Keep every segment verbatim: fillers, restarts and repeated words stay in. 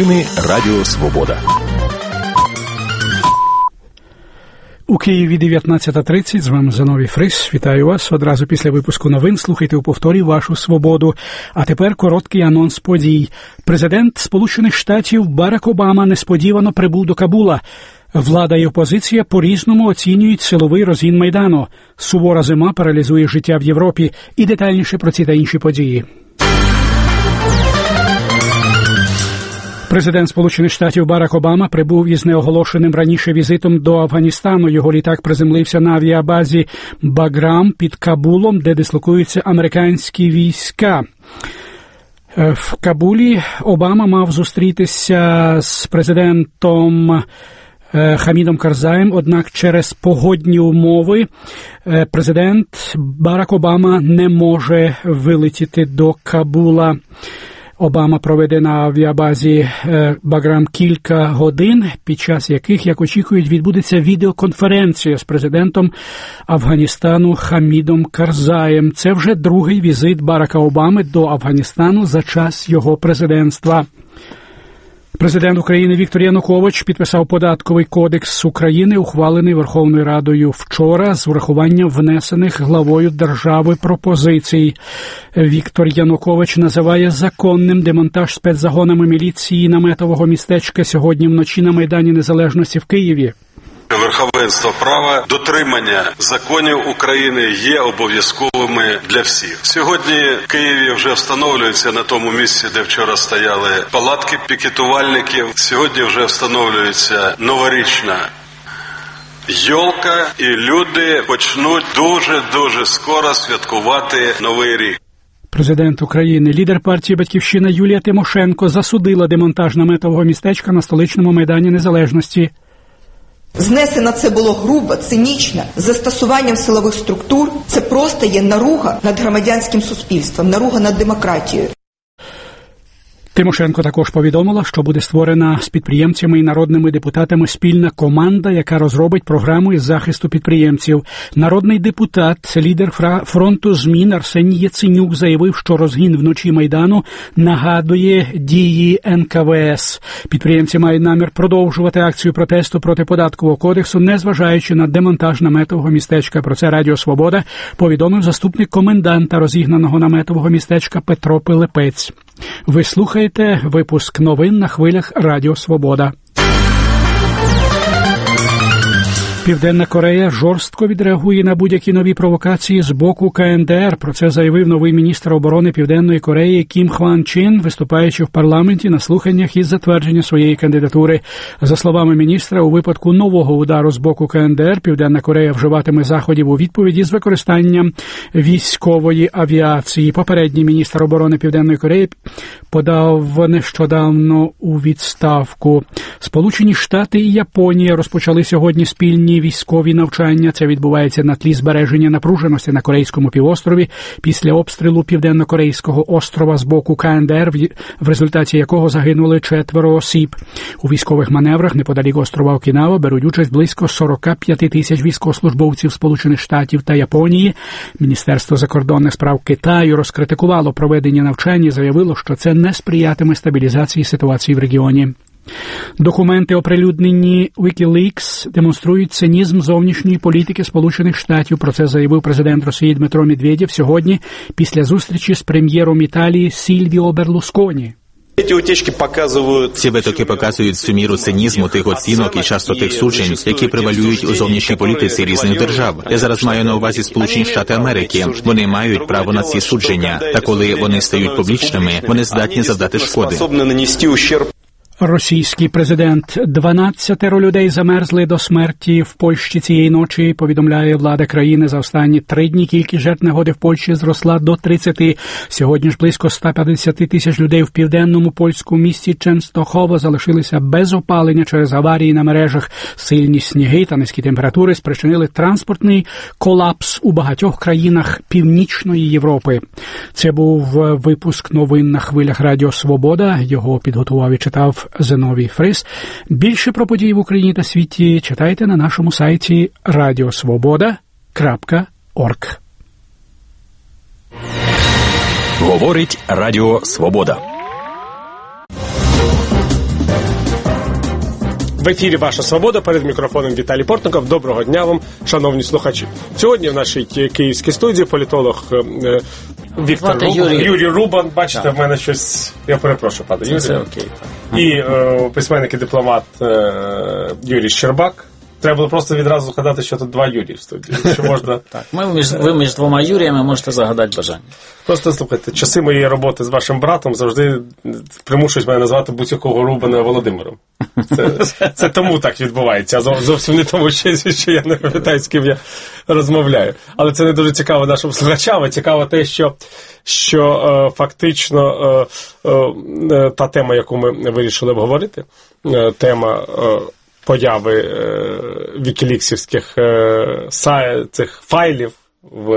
Новини Радіо Свобода. У Києві дев'ятнадцята тридцять, з вами Зиновій Фрис. Вітаю вас. Одразу після випуску новин слухайте у повторі вашу свободу. А тепер короткий анонс подій. Президент Сполучених Штатів Барак Обама несподівано прибув до Кабула. Влада і опозиція по-різному оцінюють силовий розгін Майдану. Сувора зима паралізує життя в Європі. І детальніше про ці та інші події. Президент Сполучених Штатів Барак Обама прибув із неоголошеним раніше візитом до Афганістану. Його літак приземлився на авіабазі Баграм під Кабулом, де дислокуються американські війська. В Кабулі Обама мав зустрітися з президентом Хамідом Карзаєм, однак через погодні умови президент Барак Обама не може вилетіти до Кабула. Обама проведе на авіабазі Баграм кілька годин, під час яких, як очікують, відбудеться відеоконференція з президентом Афганістану Хамідом Карзаєм. Це вже другий візит Барака Обами до Афганістану за час його президентства. Президент України Віктор Янукович підписав податковий кодекс України, ухвалений Верховною Радою вчора, з урахуванням внесених главою держави пропозицій. Віктор Янукович називає законним демонтаж спецзагонами міліції наметового містечка сьогодні вночі на Майдані Незалежності в Києві. Верховенство права, дотримання законів України є обов'язковими для всіх. Сьогодні в Києві вже встановлюється на тому місці, де вчора стояли палатки пікетувальників. Сьогодні вже встановлюється новорічна йолка, і люди почнуть дуже-дуже скоро святкувати Новий рік. Президент України, лідер партії «Батьківщина» Юлія Тимошенко засудила демонтаж наметового містечка на столичному Майдані Незалежності. Знесено це було грубо, цинічно, з застосуванням силових структур. Це просто є наруга над громадянським суспільством, наруга над демократією. Тимошенко також повідомила, що буде створена з підприємцями і народними депутатами спільна команда, яка розробить програму із захисту підприємців. Народний депутат, лідер фронту змін Арсеній Яценюк заявив, що розгін вночі Майдану нагадує дії ен ка ве ес. Підприємці мають намір продовжувати акцію протесту проти податкового кодексу, незважаючи на демонтаж наметового містечка. Про це Радіо Свобода повідомив заступник коменданта розігнаного наметового містечка Петро Пилипець. Ви слухаєте випуск новин на хвилях Радіо Свобода. Південна Корея жорстко відреагує на будь-які нові провокації з боку ка ен де ер. Про це заявив новий міністр оборони Південної Кореї Кім Хван Чин, виступаючи в парламенті на слуханнях із затвердження своєї кандидатури. За словами міністра, у випадку нового удару з боку ка ен де ер Південна Корея вживатиме заходів у відповіді з використанням військової авіації. Попередній міністр оборони Південної Кореї подав нещодавно у відставку. Сполучені Штати і Японія розпочали сьогодні спільні військові навчання. Це відбувається на тлі збереження напруженості на Корейському півострові після обстрілу південно-корейського острова з боку ка ен де ер, в результаті якого загинули четверо осіб. У військових маневрах неподалік острова Окінава беруть участь близько сорок п'ять тисяч військовослужбовців Сполучених Штатів та Японії. Міністерство закордонних справ Китаю розкритикувало проведення навчань і заявило, що це не сприятиме стабілізації ситуації в регіоні. Документи, оприлюднені WikiLeaks, демонструють цинізм зовнішньої політики Сполучених Штатів. Про це заявив президент Росії Дмитро Медведєв сьогодні після зустрічі з прем'єром Італії Сільвіо Берлусконі. Ці витоки показують всю міру цинізму тих оцінок і часто тих суджень, які превалюють у зовнішній політиці різних держав. Я зараз маю на увазі Сполучені Штати Америки. Вони мають право на ці судження. Та коли вони стають публічними, вони здатні завдати шкоди. Російський президент. дванадцятеро людей замерзли до смерті в Польщі цієї ночі, повідомляє влада країни. За останні три дні кількість жертв негоди в Польщі зросла до тридцяти. Сьогодні ж близько ста п'ятдесят тисяч людей в південному польському місті Ченстохова залишилися без опалення через аварії на мережах. Сильні сніги та низькі температури спричинили транспортний колапс у багатьох країнах Північної Європи. Це був випуск новин на хвилях Радіо Свобода. Його підготував і читав Зиновій Фрис. Більше про події в Україні та світі читайте на нашому сайті радіосвобода крапка орг. Говорить Радіо Свобода. В ефірі «Ваша свобода», перед мікрофоном Віталій Портников. Доброго дня вам, шановні слухачі. Сьогодні в нашій київській студії політолог е, Віктор Рубан, Юрій. Юрій Рубан. Бачите, так. В мене щось... Я перепрошую, пане Юрій. Це окей. І е, письменник і дипломат е, Юрій Щербак. Треба було просто відразу згадати, що тут два Юрії в студії. Що можна... Так, ми між, ви між двома Юріями можете загадати бажання. Просто, слухайте, часи моєї роботи з вашим братом завжди примушують мене назвати будь-якого Рубана Володимиром. Це, це тому так відбувається, а зовсім не тому, що, що я не пам'ятаю, з ким я розмовляю. Але це не дуже цікаво нашим слухачам, а цікаво те, що, що е, фактично е, е, та тема, яку ми вирішили обговорити, е, тема... Е, появи е, вікіліксівських е, сай, цих файлів в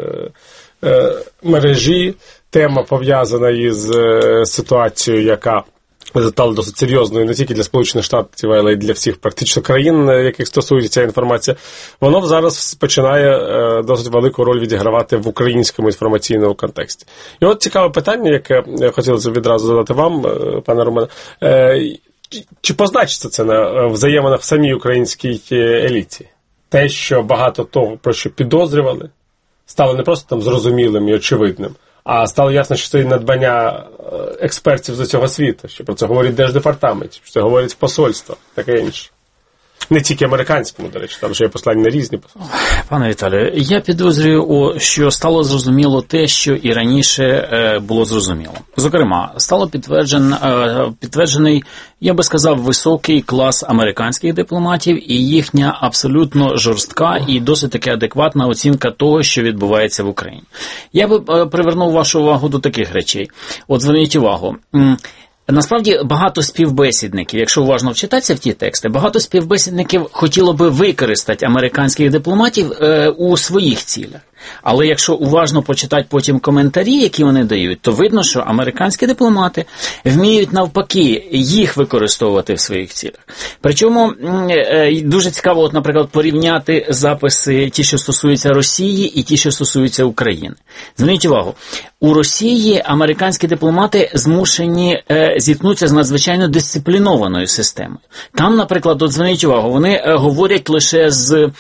е, мережі, тема пов'язана із е, ситуацією, яка стала досить серйозною не тільки для Сполучених Штатів, але й для всіх практично країн, яких стосується ця інформація, воно зараз починає е, досить велику роль відігравати в українському інформаційному контексті. І от цікаве питання, яке хотілося відразу задати вам, е, пане Романе, е, чи позначиться це на взаєминах в самій українській еліті? Те, що багато того, про що підозрювали, стало не просто там зрозумілим і очевидним, а стало ясно, що це надбання експертів з усього світу, що про це говорить Держдепартамент, що це говорить посольство, таке інше. Не тільки американському, до речі, там вже є послання на різні. Пане Віталію, я підозрюю, що стало зрозуміло те, що і раніше було зрозуміло. Зокрема, стало підтверджен, підтверджений, я би сказав, високий клас американських дипломатів і їхня абсолютно жорстка і досить таки адекватна оцінка того, що відбувається в Україні. Я би привернув вашу увагу до таких речей. От зверніть увагу. Насправді, багато співбесідників, якщо уважно вчитатися в ті тексти, багато співбесідників хотіло би використати американських дипломатів е, у своїх цілях. Але якщо уважно почитати потім коментарі, які вони дають, то видно, що американські дипломати вміють навпаки їх використовувати в своїх цілях. Причому е, дуже цікаво, от, наприклад, порівняти записи ті, що стосуються Росії, і ті, що стосуються України. Зверніть увагу, у Росії американські дипломати змушені е, зіткнутися з надзвичайно дисциплінованою системою. Там, наприклад, от зверніть увагу, вони е, говорять лише з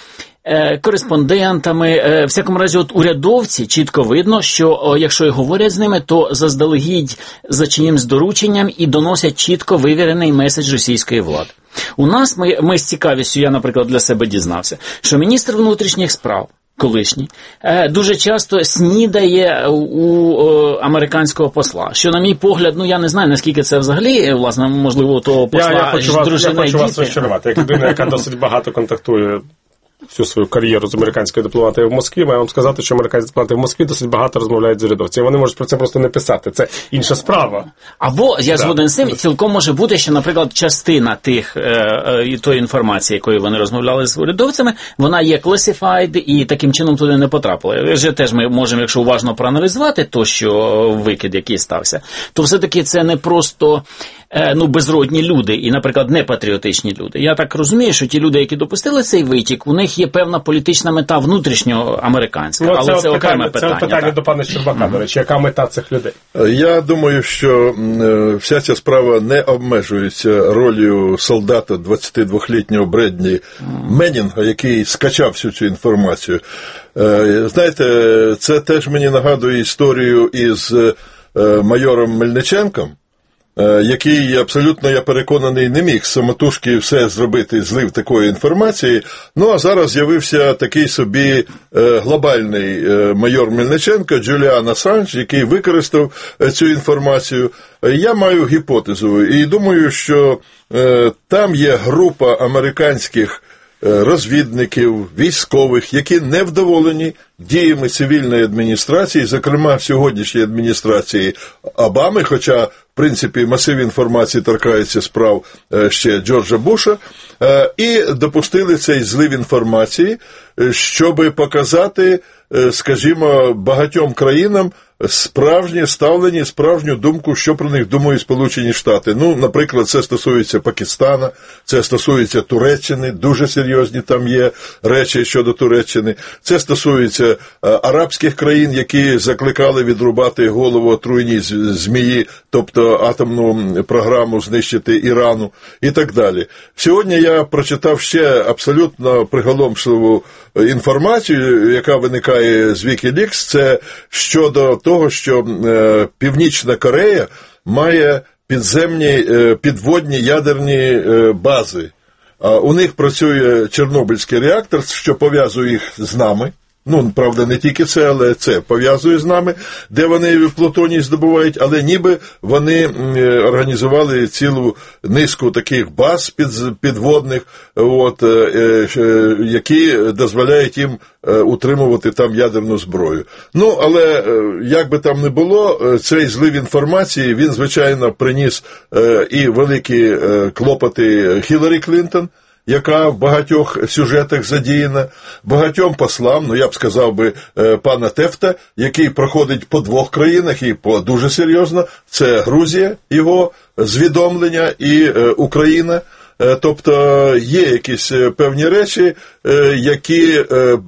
кореспондентами, в всякому разі, от урядовці чітко видно, що якщо і говорять з ними, то заздалегідь за чиїмсь дорученням і доносять чітко вивірений меседж російської влади. У нас, ми, ми з цікавістю, я, наприклад, для себе дізнався, що міністр внутрішніх справ, колишній, дуже часто снідає у американського посла. Що, на мій погляд, ну я не знаю, наскільки це взагалі, власне, можливо, у того посла, я, я хочу вас, дружина я хочу і вас розчарувати. Як людина, яка досить багато контактує всю свою кар'єру з американської дипломатії в Москві, маю вам сказати, що американські дипломати в Москві досить багато розмовляють з урядовцями. Вони можуть про це просто не писати. Це інша справа. Або, я да. згоден з цим, цілком може бути, що, наприклад, частина тих, е, е, тої інформації, якою вони розмовляли з урядовцями, вона є classified і таким чином туди не потрапила. Вже теж ми можемо, якщо уважно проаналізувати то, що викид, який стався, то все-таки це не просто е, ну, безродні люди і, наприклад, непатріотичні люди. Я так розумію, що ті люди, які допустили цей витік, у них є певна політична мета внутрішньоамериканська, ну, але це, це окреме питання. Це питання так. до пана Щербака, mm-hmm. до речі, яка мета цих людей? Я думаю, що вся ця справа не обмежується ролью солдата двадцятидвохлітнього Бредні mm-hmm. Меннінга, який скачав всю цю інформацію. Знаєте, це теж мені нагадує історію із майором Мельниченком, який абсолютно, я переконаний, не міг самотужки все зробити, злив такої інформації. Ну, а зараз з'явився такий собі глобальний майор Мельниченко, Джуліан Асанж, який використав цю інформацію. Я маю гіпотезу і думаю, що там є група американських розвідників, військових, які невдоволені діями цивільної адміністрації, зокрема в сьогоднішній адміністрації Обами, хоча, в принципі, масив інформації торкається справ ще Джорджа Буша, і допустили цей злив інформації, щоб показати, скажімо, багатьом країнам справжнє ставлення, справжню думку, що про них думають Сполучені Штати. Ну, наприклад, це стосується Пакистана, це стосується Туреччини, дуже серйозні там є речі щодо Туреччини. Це стосується арабських країн, які закликали відрубати голову отруйній змії, тобто атомну програму знищити Ірану і так далі. Сьогодні я прочитав ще абсолютно приголомшливу інформацію, яка виникає з Wikileaks, це щодо того, що е, Північна Корея має підземні, е, підводні ядерні е, бази. А у них працює Чорнобильський реактор, що пов'язує їх з нами. Ну, правда, не тільки це, але це пов'язує з нами, де вони плутоній здобувають, але ніби вони організували цілу низку таких баз під, підводних, от, які дозволяють їм утримувати там ядерну зброю. Ну, але як би там не було, цей злив інформації, він, звичайно, приніс і великі клопоти Хіларі Клінтон, яка в багатьох сюжетах задіяна, багатьом послам, ну я б сказав би, пана Тефта, який проходить по двох країнах і по дуже серйозно, це Грузія, його звідомлення, і Україна. Тобто є якісь певні речі, які,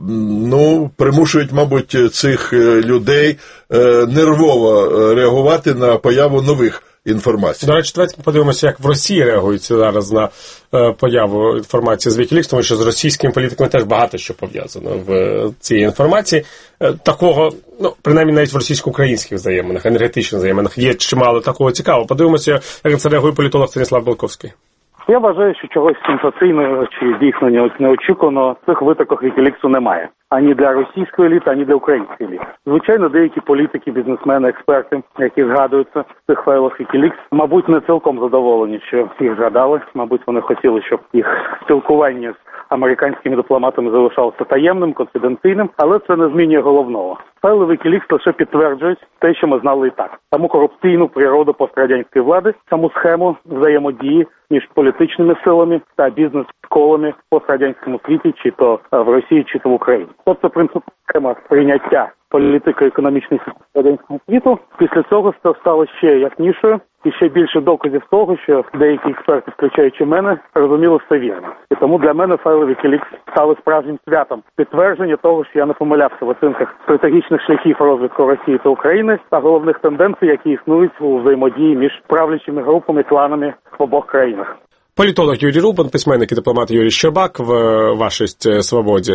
ну, примушують, мабуть, цих людей нервово реагувати на появу нових інформації. До речі, давайте подивимося, як в Росії реагують зараз на е, появу інформації з Wikileaks, тому що з російськими політиками теж багато що пов'язано в е, цій інформації. Е, такого, ну, принаймні навіть в російсько-українських взаєминах, енергетичних взаєминах є чимало такого цікавого. Подивимося, як це реагує політолог Станіслав Белковський. Я вважаю, що чогось сенсаційного чи дійсно неочікуваного в цих витоках Вікіліксу немає. Ані для російської еліти, ані для української еліти. Звичайно, деякі політики, бізнесмени, експерти, які згадуються в цих файлах Вікілікс, мабуть, не цілком задоволені, що їх згадали. Мабуть, вони хотіли, щоб їх спілкування з американськими дипломатами залишалося таємним, конфіденційним, але це не змінює головного. Файли Вікілікс лише підтверджують те, що ми знали і так. Саму корупційну природу пострадянської влади, саму схему взаємодії між політичними силами та бізнес-колами в пострадянському світі, чи то в Росії, чи то в Україні. Тобто принципова схема сприйняття політико-економічних радянського світу після цього стало ще яснішою і ще більше доказів того, що деякі експерти, включаючи мене, розуміли все вірно. І тому для мене файли Wikileaks стали справжнім святом підтвердження того, що я не помилявся в оцінках стратегічних шляхів розвитку Росії та України та головних тенденцій, які існують у взаємодії між правлячими групами, кланами в обох країнах. Політолог Юрій Рубан, письменник і дипломат Юрій Щербак в «Вашість свободі»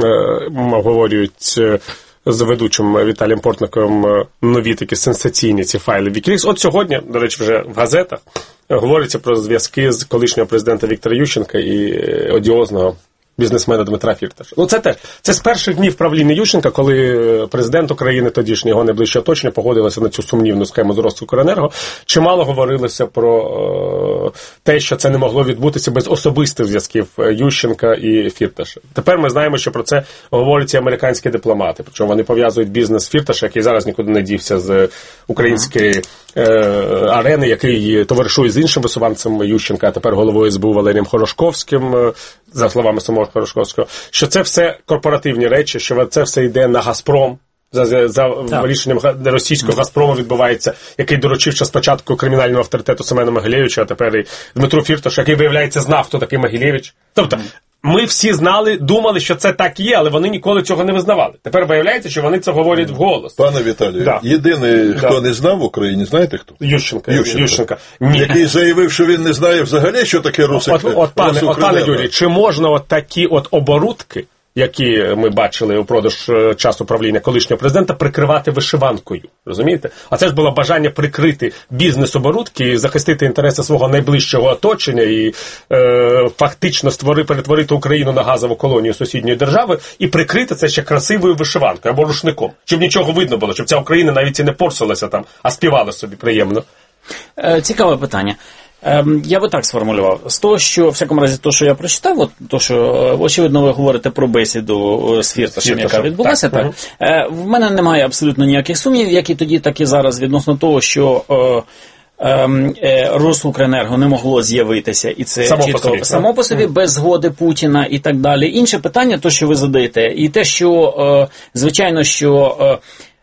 обговорюють з ведучим Віталієм Портником нові такі сенсаційні ці файли Wikileaks. От сьогодні, до речі, вже в газетах говориться про зв'язки з колишнього президента Віктора Ющенка і одіозного бізнесмена Дмитра Фірташа. Ну, це теж. Це з перших днів правління Ющенка, коли президент України, тодішнє його найближче оточення, погодилося на цю сумнівну схему з розвитку Укренерго. Чимало говорилося про е, те, що це не могло відбутися без особистих зв'язків Ющенка і Фірташа. Тепер ми знаємо, що про це говорять і американські дипломати. Причому вони пов'язують бізнес Фірташа, який зараз нікуди не дівся з української е, арени, який товаришує з іншим висуванцем Ющенка, а тепер головою ес бе у Валерієм Хорошковським, е, за словами самого Хорошковського, що це все корпоративні речі, що це все йде на Газпром, за, за рішенням російського Газпрому відбувається, який доручив ще спочатку кримінальному авторитету Семену Могилєвичу, а тепер і Дмитру Фірташу, який, виявляється, знав, хто такий Могилєвич. Тобто, ми всі знали, думали, що це так є, але вони ніколи цього не визнавали. Тепер виявляється, що вони це говорять вголос. Пане Віталію, да. єдиний, хто да. не знав в Україні, знаєте хто? Ющенко. Ющенко. Ющенко. Ні. Який заявив, що він не знає взагалі, що таке Русик. От, от, пане, от, пане Юрій, чи можна от такі от оборудки, які ми бачили упродовж часу правління колишнього президента, прикривати вишиванкою, розумієте? А це ж було бажання прикрити бізнес-оборудки і захистити інтереси свого найближчого оточення і е, фактично створи, перетворити Україну на газову колонію сусідньої держави і прикрити це ще красивою вишиванкою або рушником, щоб нічого видно було, щоб ця Україна навіть і не порсилася там, а співала собі приємно. Е, цікаве питання. Я би так сформулював. З того, що, в всякому разі, то, що я прочитав, от, то, що, очевидно, ви говорите про бесіду з Фірташем, яка відбулася, так. так. Угу. В мене немає абсолютно ніяких сумнівів, як і тоді, так і зараз, відносно того, що е, е, Росукренерго не могло з'явитися, і це само чітко по собі, само по собі, без згоди Путіна і так далі. Інше питання, то, що ви задаєте, і те, що, е, звичайно, що... Е,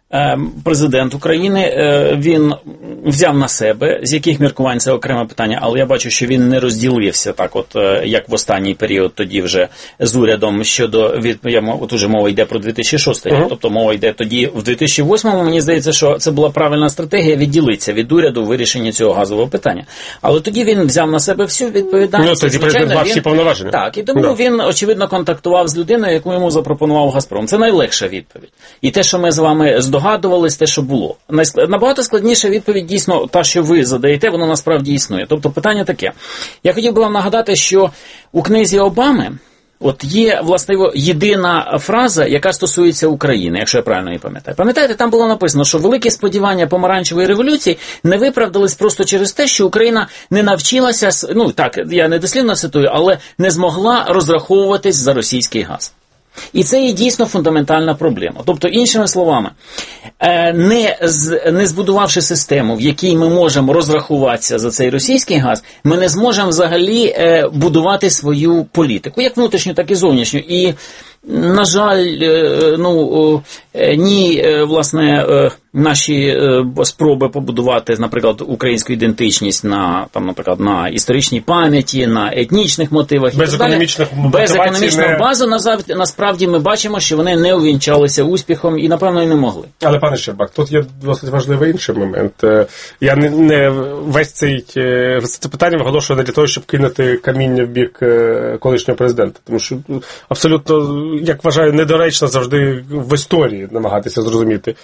Президент України, він взяв на себе, з яких міркувань це окреме питання, але я бачу, що він не розділився так от, як в останній період тоді вже з урядом щодо, від, от уже мова йде про дві тисячі шостий рік, uh-huh. тобто мова йде тоді в дві тисячі восьмому, мені здається, що це була правильна стратегія відділитися від уряду в вирішенні цього газового питання. Але тоді він взяв на себе всю відповідальність. Ну, тоді президент мав всі повноваження. Так, і тому да. він, очевидно, контактував з людиною, яку йому запропонував «Газпром». Це найлегша відповідь. І те, що ми з вами здогадувались, те, що було. Набагато складніша відповідь, дійсно, та, що ви задаєте, воно насправді існує. Тобто питання таке. Я хотів би вам нагадати, що у книзі Обами от є, власне, єдина фраза, яка стосується України, якщо я правильно її пам'ятаю. Пам'ятаєте, там було написано, що великі сподівання помаранчевої революції не виправдались просто через те, що Україна не навчилася, ну так, я не дослівно цитую, але не змогла розраховуватись за російський газ. І це є дійсно фундаментальна проблема. Тобто, іншими словами, не, з, не збудувавши систему, в якій ми можемо розрахуватися за цей російський газ, ми не зможемо взагалі будувати свою політику, як внутрішню, так і зовнішню. І, на жаль, ну, ні, власне, наші спроби побудувати, наприклад, українську ідентичність на, там, наприклад, на історичній пам'яті, на етнічних мотивах, без економічних без економічного не... базу, насправді ми бачимо, що вони не увінчалися успіхом і, напевно, і не могли. Але, пане Щербак, тут є досить важливий інший момент. Я не, не весь цей це питання виголошую не для того, щоб кинути каміння в бік колишнього президента, тому що абсолютно, як вважаю, недоречно завжди в історії намагатися зрозуміти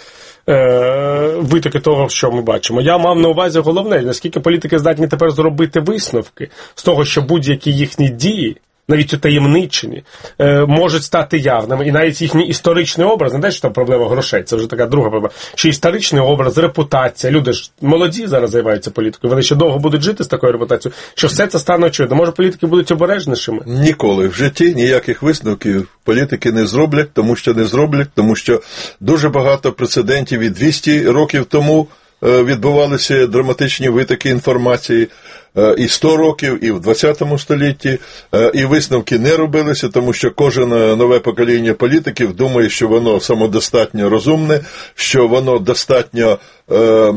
витоки того, що ми бачимо. Я мав на увазі головне, наскільки політики здатні тепер зробити висновки з того, що будь-які їхні дії, навіть утаємничені, можуть стати явними. І навіть їхній історичний образ, не те, що там проблема грошей, це вже така друга проблема, що історичний образ, репутація, люди ж молоді зараз займаються політикою, вони ще довго будуть жити з такою репутацією, що все це стане очевидно. Може, політики будуть обережнішими? Ніколи в житті ніяких висновків політики не зроблять, тому що не зроблять, тому що дуже багато прецедентів і двісті років тому відбувалися драматичні витоки інформації, і сто років, і в двадцятому столітті, і висновки не робилися, тому що кожне нове покоління політиків думає, що воно самодостатньо розумне, що воно достатньо е,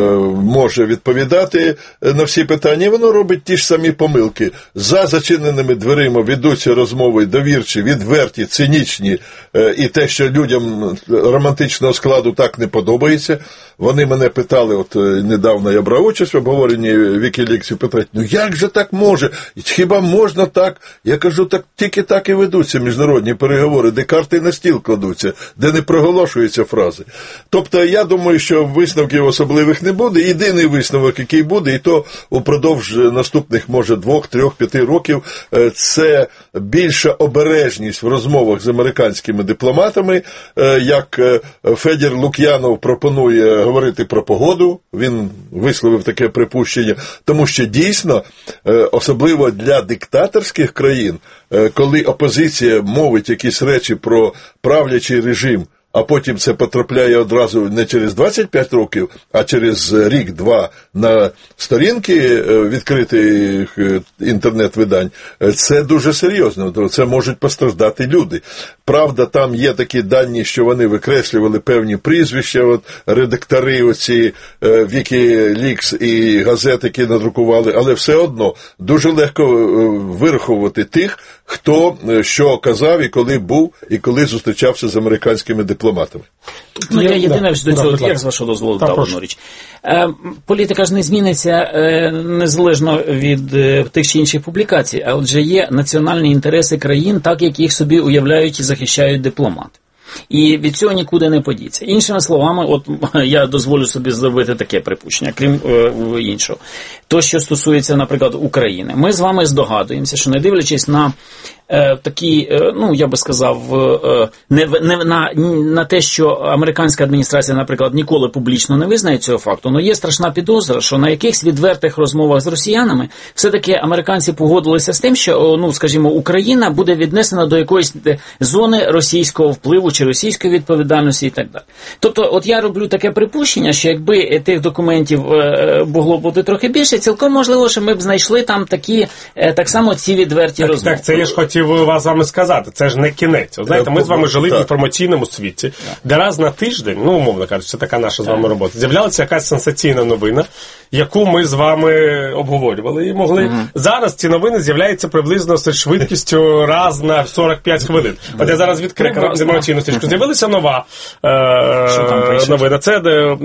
може відповідати на всі питання, і воно робить ті ж самі помилки. За зачиненими дверима ведуться розмови довірчі, відверті, цинічні, е, і те, що людям романтичного складу так не подобається. Вони мене питали, от недавно я брав участь в обговоренні Вікіліксів, питають, ну як же так може? Хіба можна так? Я кажу, так тільки так і ведуться міжнародні переговори, де карти на стіл кладуться, де не проголошуються фрази. Тобто, я думаю, що висновків особливих не буде. Єдиний висновок, який буде, і то упродовж наступних, може, двох, трьох, п'яти років, це більша обережність в розмовах з американськими дипломатами, як Федір Лук'янов пропонує говорити про погоду, він висловив таке припущення, тому що дійсно, особливо для диктаторських країн, коли опозиція мовить якісь речі про правлячий режим, а потім це потрапляє одразу не через двадцять п'ять років, а через рік-два на сторінки відкритих інтернет-видань, це дуже серйозно, це можуть постраждати люди. Правда, там є такі дані, що вони викреслювали певні прізвища, от редактори оці Вікілікс і газети, які надрукували, але все одно дуже легко вирахувати тих, хто що казав і коли був, і коли зустрічався з американськими дипломатами. Ну, я єдине да, до цього, да, як з вашого дозволу, дав одну річ. Е, політика ж не зміниться е, незалежно від е, тих чи інших публікацій, а отже є національні інтереси країн, так як їх собі уявляють і захищають дипломати. І від цього нікуди не подіться. Іншими словами, от я дозволю собі зробити таке припущення, крім е, іншого. То, що стосується, наприклад, України. Ми з вами здогадуємося, що не дивлячись на е, такі, е, ну, я би сказав, е, не, не, на, на те, що американська адміністрація, наприклад, ніколи публічно не визнає цього факту, але є страшна підозра, що на якихось відвертих розмовах з росіянами все-таки американці погодилися з тим, що, ну, скажімо, Україна буде віднесена до якоїсь зони російського впливу чи чи російської відповідальності і так далі. Тобто, от я роблю таке припущення, що якби тих документів могло бути трохи більше, цілком можливо, що ми б знайшли там такі, так само ці відверті так, розмови. Так, це я ж хотів вас з вами сказати, це ж не кінець. От, знаєте, ми з вами жили в інформаційному світі, де раз на тиждень, ну, умовно кажучи, це така наша з вами робота, з'являлася якась сенсаційна новина, яку ми з вами обговорювали і могли. Угу. Зараз ці новини з'являються приблизно з швидкістю раз на сорок п'ять хвилин. От я зараз відкрив інформаційну стрічку. З'явилася нова е- новина. Це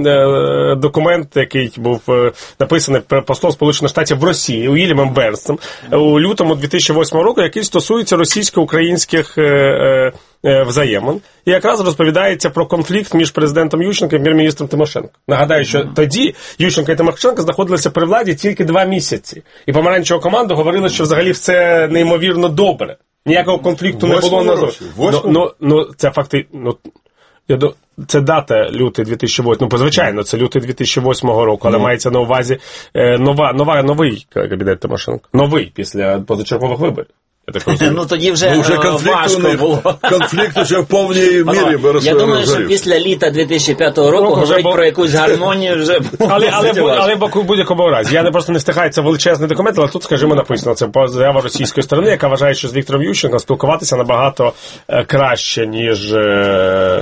е- документ, який був е- написаний послом Сполучених Штатів в Росії Уільямом Бернсом у лютому дві тисячі восьмого року, який стосується російсько-українських е- е- взаємин. І якраз розповідається про конфлікт між президентом Ющенко і прем'єр-міністром Тимошенко. Нагадаю, що тоді Ющенко і Тимошенко знаходилися при владі тільки два місяці. І помаранчева команда говорила, що взагалі все неймовірно добре. Ніякого конфлікту не було на зовсім. Ну, ну, ну, це факти... Ну, я до... Це дата лютий дві тисячі восьмого, ну, звичайно, це лютий дві тисячі восьмого року, але mm. мається на увазі е, нова, нова, новий кабінет Тимошенко. Новий після позачергових виборів. Ну тоді вже, ну, вже важко було. Конфлікт вже в повній мірі би розгорів. Я думаю, що після літа дві тисячі п'ятого року говорить бо... про якусь гармонію вже... Але, але, але в будь-якому разі. Я не просто не встигаю, це величезний документ, але тут, скажімо, написано, це заява російської сторони, яка вважає, що з Віктором Ющенком спілкуватися набагато е, краще, ніж... Е,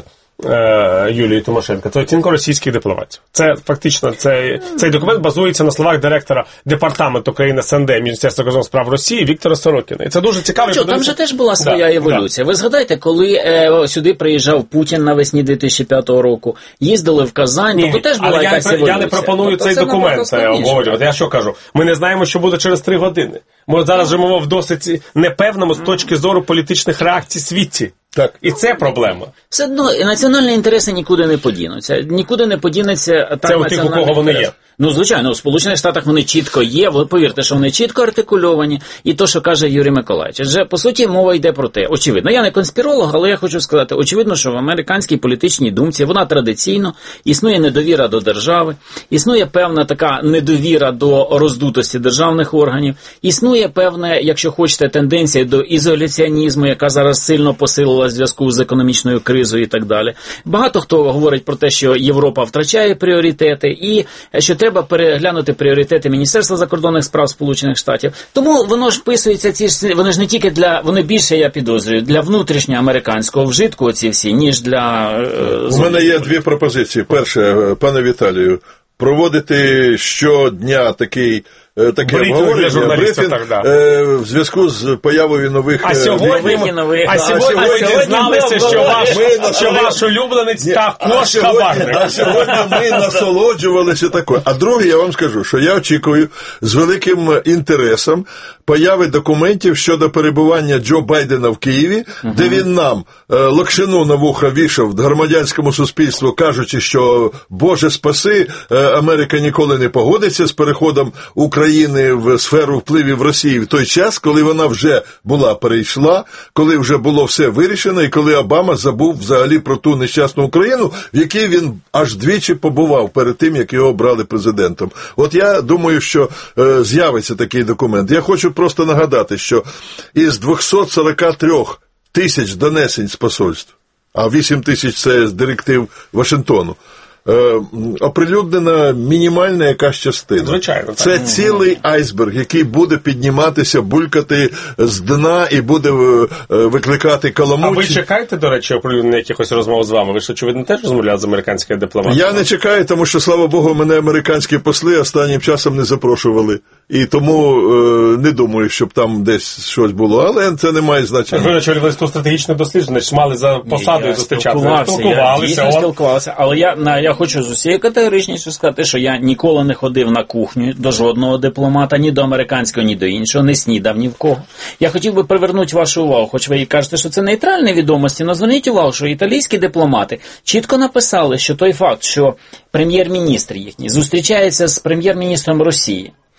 Юлії Тимошенко. Це оцінка російських дипломатів. Це фактично, це, цей документ базується на словах директора департаменту країн СНД Міністерства закордонних справ Росії Віктора Сорокіна. І це дуже цікаво. Що, там же теж була своя да, еволюція. Да. Ви згадаєте, коли е, сюди приїжджав Путін навесні дві тисячі п'ятого року, їздили в Казань, тобто теж була якась я, еволюція. Я не пропоную тобто, цей документ обговорювати. Я що кажу? Ми не знаємо, що буде через три години. Ми зараз живемо в досить непевному з точки зору політичних реакцій світі. Так. І це проблема. Все одно національні інтереси нікуди не подінуться. Нікуди не подінеться так. Це у тих, у кого вони є. Ну, звичайно, у Сполучених Штатах вони чітко є, ви повірте, що вони чітко артикульовані, і то, що каже Юрій Миколаївич. Адже, по суті, мова йде про те, очевидно, я не конспіролог, але я хочу сказати, очевидно, що в американській політичній думці вона традиційно, існує недовіра до держави, існує певна така недовіра до роздутості державних органів, існує певна, якщо хочете, тенденція до ізоляціонізму, яка зараз сильно посилила в зв'язку з економічною кризою і так далі. Багато хто говорить про те, що Європа втрачає пріоритети і що треба переглянути пріоритети Міністерства закордонних справ Сполучених Штатів. Тому воно ж вписується, ці ж, вони ж не тільки для, вони більше, я підозрюю, для внутрішньоамериканського вжитку оці всі, ніж для... Е, У мене є дві пропозиції. Перше, пане Віталію, проводити щодня такий таке обговорення, брифінг да. е, в зв'язку з появою нових... А сьогодні, нових, а сьогодні, а сьогодні дізналися, що, ваш, що ваш улюбленець також хабарник. А сьогодні ми насолоджувалися такою. А друге, я вам скажу, що я очікую з великим інтересом появи документів щодо перебування Джо Байдена в Києві, угу. де він нам е, локшину на вуха вішав громадянському суспільству, кажучи, що Боже спаси, е, Америка ніколи не погодиться з переходом України країни в сферу впливів Росії в той час, коли вона вже була перейшла, коли вже було все вирішено, і коли Обама забув взагалі про ту нещасну Україну, в якій він аж двічі побував перед тим, як його обрали президентом. От я думаю, що е, з'явиться такий документ. Я хочу просто нагадати, що із двісті сорок три тисяч донесень з посольств, а вісім тисяч це з директив Вашингтону, Е, оприлюднена мінімальна якась частина. Звичайно. Так. Це цілий айсберг, який буде підніматися, булькати з дна і буде е, викликати каламучі. А ви чекаєте, до речі, оприлюднення якихось розмов з вами? Ви ж, очевидно, теж розмовляли з американською дипломатією? Я не чекаю, тому що, слава Богу, мене американські посли останнім часом не запрошували. І тому е, не думаю, щоб там десь щось було, але це не має значення. Ви очолювали ту стратегічну дослідження, ж мали за посадою зустрічатися. Спілкувався, я спілкувався, але я, на, я хочу з усією категоричністю сказати, що я ніколи не ходив на кухню до жодного дипломата, ні до американського, ні до іншого, не снідав ні в кого. Я хотів би привернути вашу увагу, хоч ви і кажете, що це нейтральні відомості, але зверніть увагу, що італійські дипломати чітко написали, що той факт, що прем'єр-міністр їхній зустрічається з прем'єр-міністром Росії,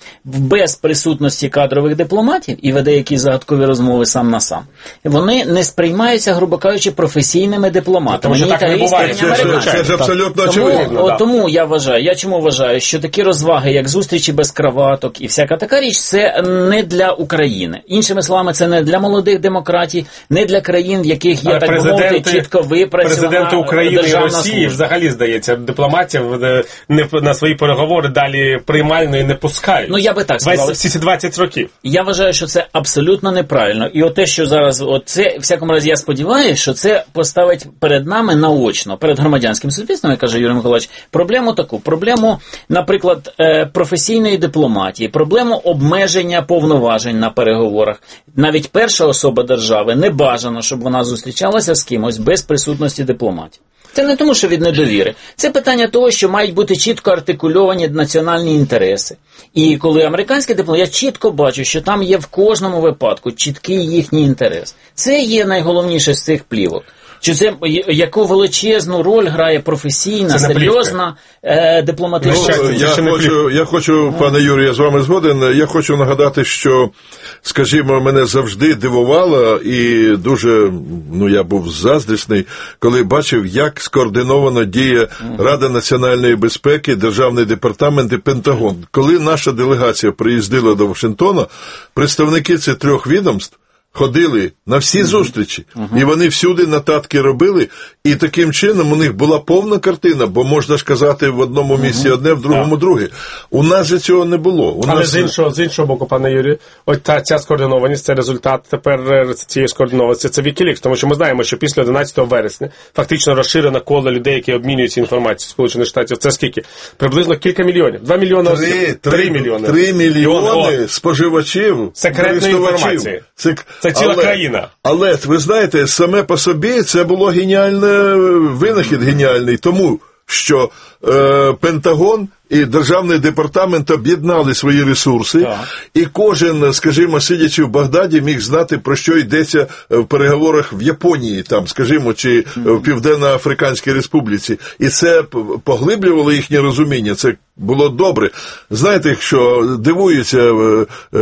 без присутності кадрових дипломатів і веде якісь загадкові розмови сам на сам, вони не сприймаються, грубо кажучи, професійними дипломатами. Тому що так не буває. Це, це, це ж абсолютно очевидно. Тому, да. тому я вважаю, я чому вважаю, що такі розваги, як зустрічі без краваток і всяка така річ, це не для України. Іншими словами, це не для молодих демократій, не для країн, в яких є, так би мовити, чітко випрацьована президенти України і Росії служба. взагалі, здається, дипломатів не, на свої переговори далі приймальної не пускають. Ну, я би так сказав. Всі ці двадцять років. Я вважаю, що це абсолютно неправильно. І от те, що зараз, от це, в всякому разі, я сподіваюся, що це поставить перед нами наочно, перед громадянським суспільством, як каже Юрій Миколаївич, проблему таку, проблему, наприклад, професійної дипломатії, проблему обмеження повноважень на переговорах. Навіть перша особа держави не бажано, щоб вона зустрічалася з кимось без присутності дипломатів. Це не тому, що від недовіри. Це питання того, що мають бути чітко артикульовані національні інтереси. І коли американські дипломати, я чітко бачу, що там є в кожному випадку чіткий їхній інтерес. Це є найголовніше з цих плівок. Чи це яку величезну роль грає професійна, серйозна е, дипломатична... Ну, я, хочу, я хочу, пане Юрію, я з вами згоден, я хочу нагадати, що, скажімо, мене завжди дивувало і дуже, ну, я був заздрісний, коли бачив, як скоординовано діє Рада національної безпеки, Державний департамент і Пентагон. Коли наша делегація приїздила до Вашингтона, представники цих трьох відомств ходили на всі зустрічі, uh-huh. і вони всюди нотатки робили, і таким чином у них була повна картина, бо можна ж казати в одному місці uh-huh. одне, в другому uh-huh. друге. У нас же цього не було. У Але нас... з іншого, з іншого боку, пане Юрію, ось та, ця скоординованість, це результат тепер цієї скоординованості, це Вікілікс, тому що ми знаємо, що після одинадцятого вересня фактично розширено коло людей, які обмінюються інформацією Сполучених Штатів. Це скільки? Приблизно кілька мільйонів. Два мільйони Три, осіб. три, Три мільйони. Три мільйони споживачів. Секретної інформації. Це, це ціла але, країна. Але, ви знаєте, саме по собі це було геніальне, винахід геніальний, тому що е, Пентагон і Державний департамент об'єднали свої ресурси, так. і кожен, скажімо, сидячи в Багдаді, міг знати, про що йдеться в переговорах в Японії, там, скажімо, чи в Південно-Африканській Республіці. І це поглиблювало їхнє розуміння, це було добре. Знаєте, що дивуються е, е,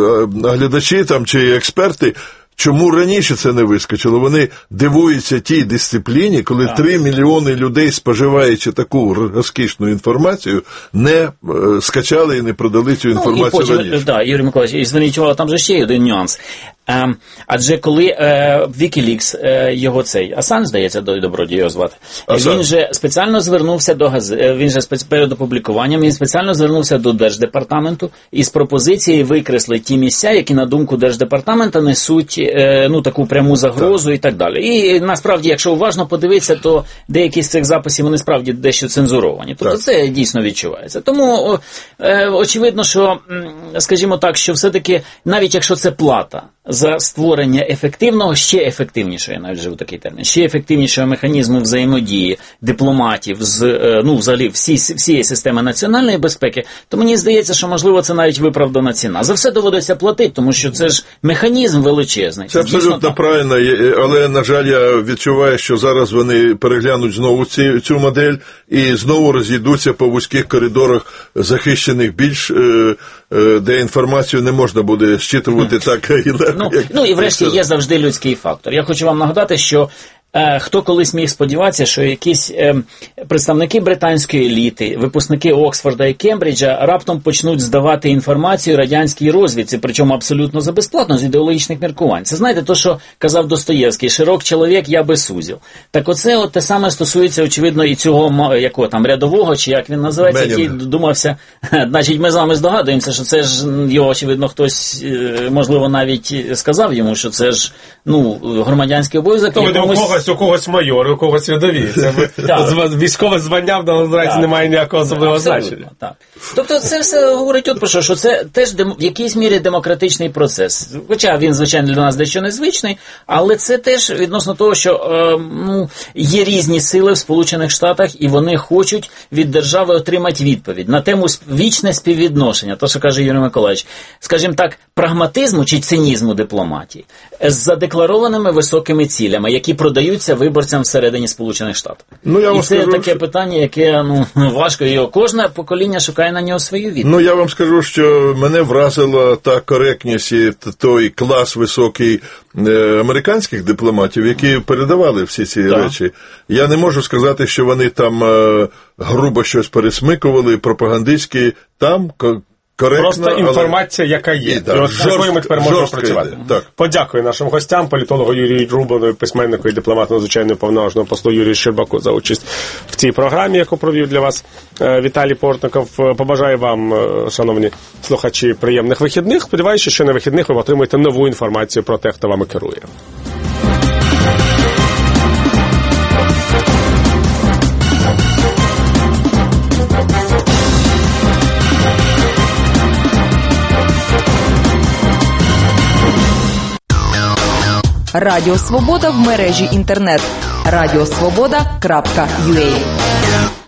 глядачі там, чи експерти, чому раніше це не вискочило? Вони дивуються тій дисципліні, коли три мільйони людей, споживаючи таку розкішну інформацію, не е, скачали і не продали цю інформацію ну, і потім, раніше. Так, Юрій Миколаївич, і зверніть увагу, там же ще є один нюанс. Е, адже коли е, Вікілікс, е, його цей, Асанж, здається, добродій його звати, Асанж. Він же спеціально звернувся до газети, він же спец... перед опублікуванням, він спеціально звернувся до Держдепартаменту із пропозицією викреслити ті місця, які, на думку Держдепартамента, несуть е, ну, таку пряму загрозу так. і так далі. І насправді, якщо уважно подивитися, то деякі з цих записів, вони справді дещо цензуровані. Тобто так. це дійсно відчувається. Тому е, очевидно, що, скажімо так, що все-таки, навіть якщо це плата, за створення ефективного, ще ефективнішого, я навіть живу такий термін, ще ефективнішого механізму взаємодії дипломатів з, ну, взагалі, всі, всієї системи національної безпеки, то мені здається, що, можливо, це навіть виправдана ціна. За все доводиться платити, тому що це ж механізм величезний. Це абсолютно правильно, але, на жаль, я відчуваю, що зараз вони переглянуть знову ці, цю модель і знову розійдуться по вузьких коридорах, захищених більш, де інформацію не можна буде щитувати так і легко. Ну, ну і врешті є завжди людський фактор. Я хочу вам нагадати, що е, хто колись міг сподіватися, що якісь е, представники британської еліти, випускники Оксфорда і Кембриджа раптом почнуть здавати інформацію радянській розвідці, причому абсолютно за безплатно, з ідеологічних міркувань. Це, знаєте, то, що казав Достоєвський, «Широк чоловік, я би сузив». Так оце от те саме стосується, очевидно, і цього, якого там, рядового, чи як він називається, Менін. Який думався, значить, ми з вами здогадуємося, що це ж його, очевидно, хтось, можливо, навіть сказав йому, що це ж, ну, громадянський обов'язок. То якомусь... у когось, у когось майор, у когось рядові. Це військове звання в даному разі не має ніякого особливого значення. Так. Тобто це все говорить от про що, що це теж дем... в якійсь мірі демократичний процес. Хоча він, звичайно, для нас дещо незвичний, але це теж відносно того, що е, ну, є різні сили в Сполучених Штатах, і вони хочуть від держави отримати відповідь на тему вічне співвідношення, то, що каже Юрій Миколаївич, скажімо так, прагматизму чи цинізму дипломатії з задекларованими високими цілями, які продають продаються виборцям всередині Сполучених Штатів. Ну, я і вам це скажу, таке що... питання, яке ну важко, і кожне покоління шукає на нього свою відповідь. Ну, я вам скажу, що мене вразила та коректність і той клас високий е, американських дипломатів, які передавали всі ці так. речі. Я не можу сказати, що вони там е, грубо щось пересмикували, пропагандистські, там коректно. Просто інформація, але... яка є. І, так, і от жорст... ми тепер можемо працювати. Подякую нашим гостям, політологу Юрію Рубану, письменнику і дипломату надзвичайно повноважного послу Юрію Щербаку за участь в цій програмі, яку провів для вас Віталій Портников. Побажаю вам, шановні слухачі, приємних вихідних. Сподіваюся, що на вихідних ви отримаєте нову інформацію про те, хто вами керує. Радіо Свобода в мережі інтернет. радіосвобода крапка ю а